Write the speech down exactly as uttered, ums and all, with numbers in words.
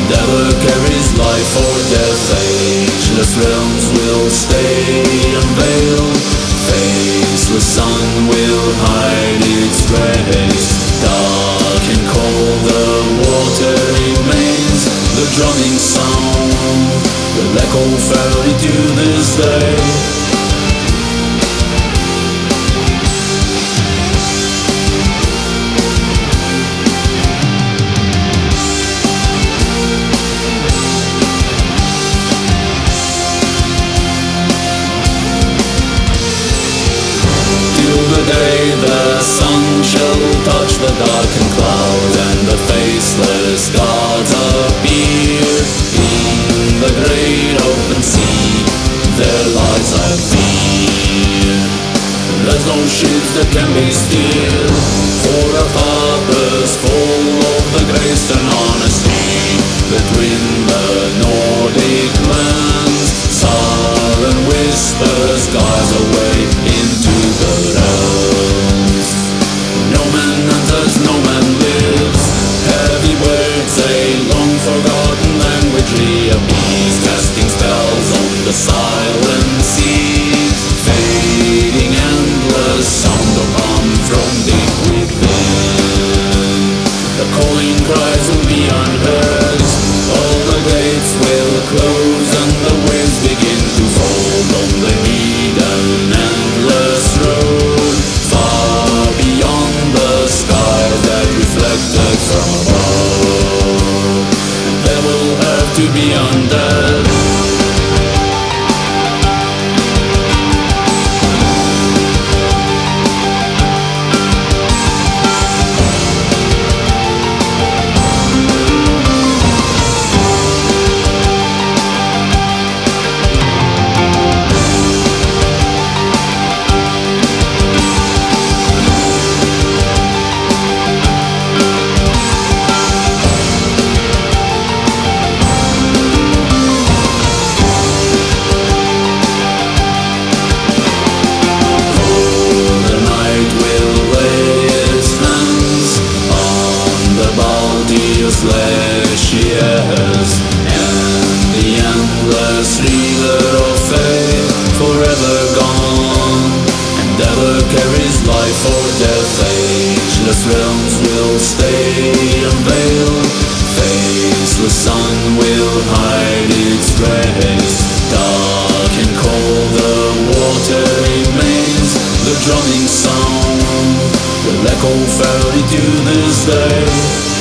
Endeavor carries life or death, ageless realms will stay unveiled. Faceless sun will hide its rays. Dark and cold the water remains. The drumming sound will echo fairly to this day. The day the sun shall touch the darkened cloud, and the faceless gods appear in the great open sea. Their lives I fear. There's no ships that can be steered for a purpose full of the grace and honesty. Between the Nordic lands, sullen whispers guides away into the realms. No man enters, no man lives. Heavy words, a long forgotten language reappears, casting spells on the silent seas. Fading endless sound will come from deep within. The calling cries will be unheard. All the gates will close and the waves begin to fold on the hidden endless road, far beyond the skies that reflected from above. There will have to be undead. Glaciers and the endless river of fate, forever gone. Endeavor carries life or death, ageless realms will stay unveiled. Faceless sun will hide its rays. Dark and cold the water remains. The drumming sound will echo fairly to this day.